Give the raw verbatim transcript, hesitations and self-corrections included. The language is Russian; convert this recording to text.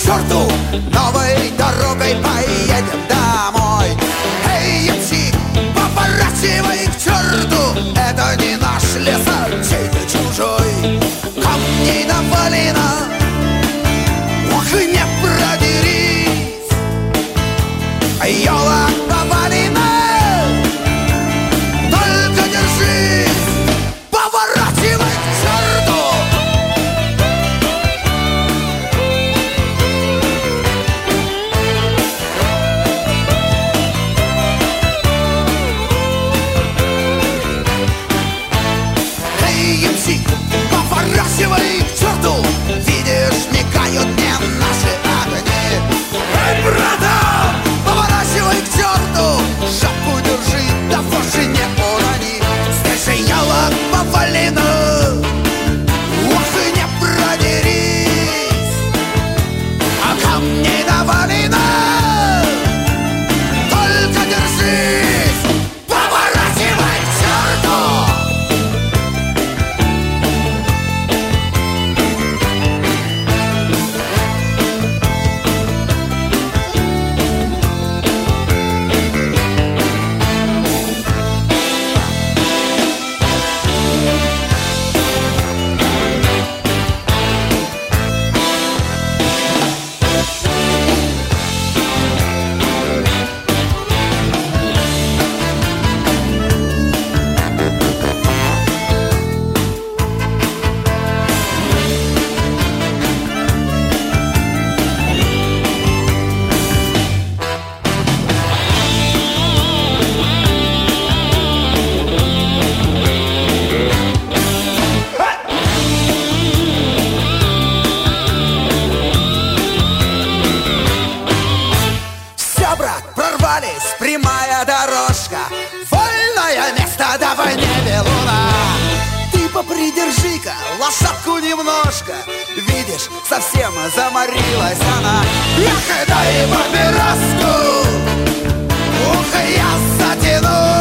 черту, новой дорогой поедем домой. Эй, ямщик, поворачивай к черту, это не наш лес, а чей-то чужой. Камней навалено, ух, не продерись. Елок повалено, только держись, поворачивай к черту. Эй, ямщик, поворачивай к черту, видишь, мигают мне наши огни. Эй, братан, поворачивай к черту, шапку держи, да вовсе не урони. Здесь же елок повалено, ух, и не продерись. А камней навалено, только держись, поворачивай к черту. Все, брат, прорвались, прямая дорожка, вольное место, давай не белуна. Ты попридержи-ка лошадку немножко, видишь, совсем заморилась она. Эх, дай папироску, ух, я затяну.